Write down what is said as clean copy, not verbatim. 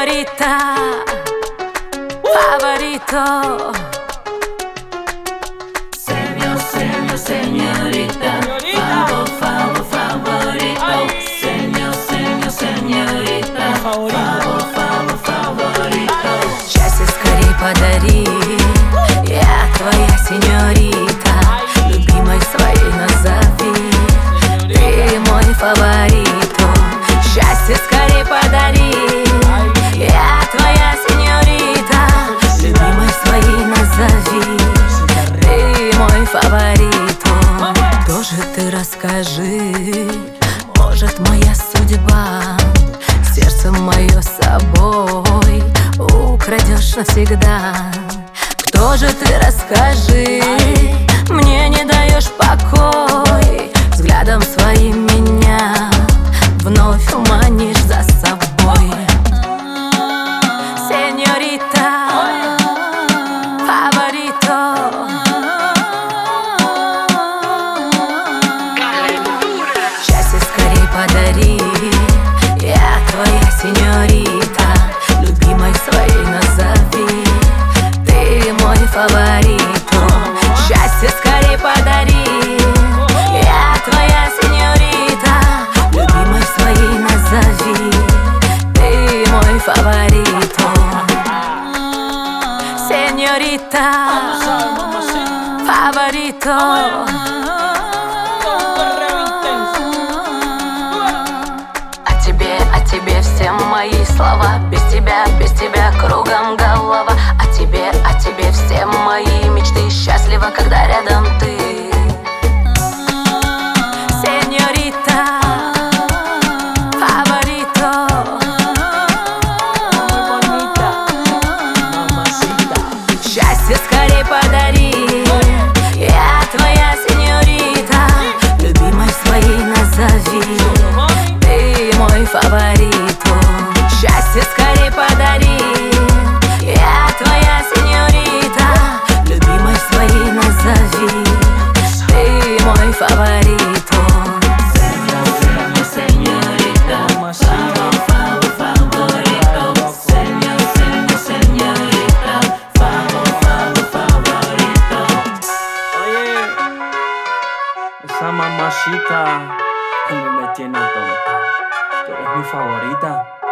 Señorita, favorito. Señorita, favorito. Señorita, favorito. Счастье скорей подари, я твоя сеньорита. Любимой своей назови, ты мой фаворито. Счастье скорей подари, я твоя сеньорита. Любимой своей назови, ты мой фаворито. Тоже ты расскажи, может моя судьба сердце мое с собой украдешь навсегда. Кто же ты, расскажи, мне не даешь покой. Взглядом своим меня вновь манишь за собой. Сеньорита, фаворито. Счастье скорей подари, я твоя сеньорита. Любимой своей назови, ты мой фаворито. Счастье скорей подари, я твоя сеньорита. Любимой своей назови, ты мой фаворито. Сеньорита, фаворито. О тебе все мои слова. Без тебя кругом голова. О тебе все мои мечты. Счастлива, когда рядом ты. Сеньорита, фаворито. Счастье скорей подари, я твоя сеньорита. Любимой своей назови, ты мой фаворито. Счастье скорей подари, я твоя сеньорита. Любимой своей назови, ты мой фаворито. Señorita, favorito. Señorita, favorito. Oye, esa mamacita como me tiene tonta. Tú eres mi favorita.